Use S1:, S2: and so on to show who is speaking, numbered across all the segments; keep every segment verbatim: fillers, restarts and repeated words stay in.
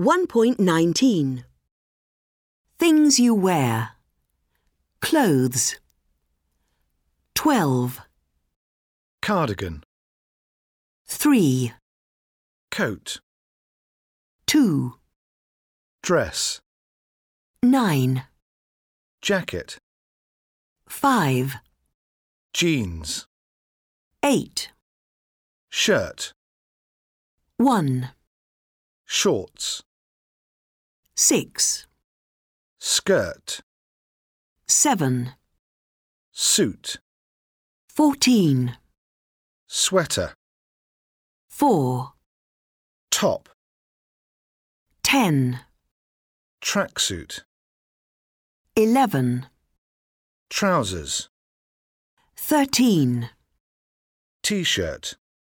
S1: one point nineteen. Things you wear. Clothes. twelve.
S2: Cardigan.
S1: three.
S2: Coat.
S1: two.
S2: Dress.
S1: nine.
S2: Jacket.
S1: five.
S2: Jeans.
S1: eight.
S2: Shirt.
S1: one.
S2: Shorts.
S1: six.
S2: Skirt.
S1: seven.
S2: Suit.
S1: fourteen.
S2: Sweater.
S1: four.
S2: Top.
S1: ten.
S2: Tracksuit.
S1: eleven.
S2: Trousers.
S1: thirteen.
S2: T-shirt.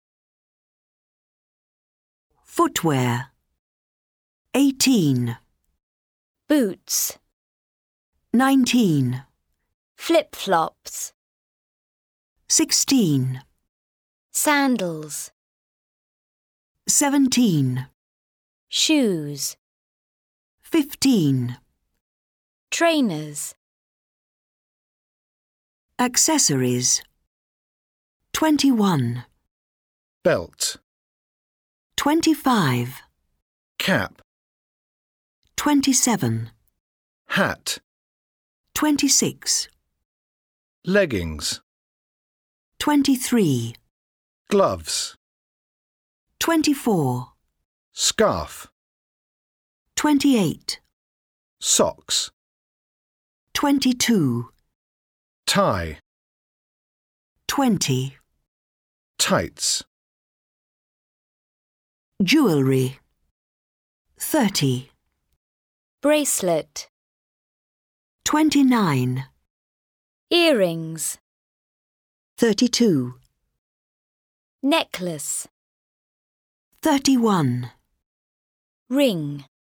S1: Footwear. eighteen.
S3: Boots.
S1: nineteen.
S3: Flip-flops.
S1: sixteen.
S3: Sandals.
S1: seventeen.
S3: Shoes.
S1: fifteen.
S3: Trainers.
S1: Accessories. twenty-one.
S2: Belt.
S1: twenty-five.
S2: Cap.
S1: twenty-seven.
S2: Hat.
S1: twenty-six.
S2: Leggings.
S1: twenty-three.
S2: Gloves.
S1: twenty-four.
S2: Scarf.
S1: twenty-eight.
S2: Socks.
S1: twenty-two.
S2: Tie.
S1: twenty.
S2: Tights.
S1: Jewellery. thirty.
S3: Bracelet.
S1: twenty-nine.
S3: Earrings.
S1: thirty-two.
S3: Necklace.
S1: thirty-one.
S3: Ring.